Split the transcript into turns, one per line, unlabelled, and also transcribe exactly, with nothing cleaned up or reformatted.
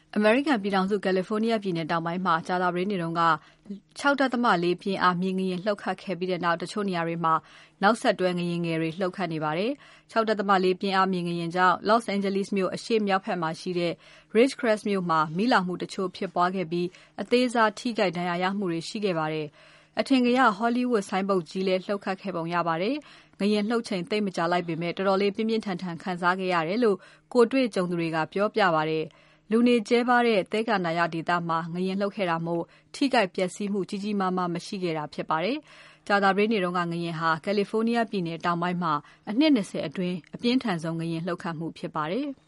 အမေရိကန်ပြည်ထောင်စု California ပြည်နယ်တောင်ပိုင်းမှာကြာသပတေးနေ့က ၆ ဒသမ ၄ ပြင်းအားမြေငလျင်လှုပ်ခတ်ခဲ့ပြီးနောက် တချို့နေရာတွေမှာနောက်ဆက်တွဲငလျင်ငယ်တွေလှုပ်ခတ်နေပါတယ်။ ၆ ဒသမ ၄ ပြင်းအားမြေငလျင်ကြောင့် Los Angeles မြို့အရှေ့မြောက်ဘက်မှာရှိတဲ့ Ridgecrest မြို့မှာ မီးလောင်မှုတချို့ဖြစ်ပွားခဲ့ပြီး အသေးစားထိခိုက်ဒဏ်ရာရမှုတွေရှိခဲ့ပါတယ်။ အထင်ကရ Hollywood ဆိုင်းဘုတ်ကြီးလည်းလှုပ်ခတ်ခဲ့ပုံရပါတယ်။ ငလျင်လှုပ်ချိန်သိပ်မကြာလိုက်ပေမဲ့ တော်တော်လေးပြင်းပြင်းထန်ထန်ခံစားခဲ့ရတယ်လို့ ကိုယ်တွေ့ကြုံသူတွေက ပြောပြပါတယ်။ လူနေကျဲပါးတဲ့ သဲကန္တာရဒေသမှာ ငလျင်လှုပ်ခဲ့တာမို့ ထိခိုက်ပျက်စီးမှုကြီးကြီးမားမားမရှိခဲ့တာဖြစ်ပါတယ်။ ကြာသပတေးနေ့က ငလျင်ဟာ California ပြည်နယ်တောင်ပိုင်းမှာ အနှစ် ၂၀ အတွင်း အပြင်းထန်ဆုံးငလျင်လှုပ်ခတ်မှုဖြစ်ပါတယ်။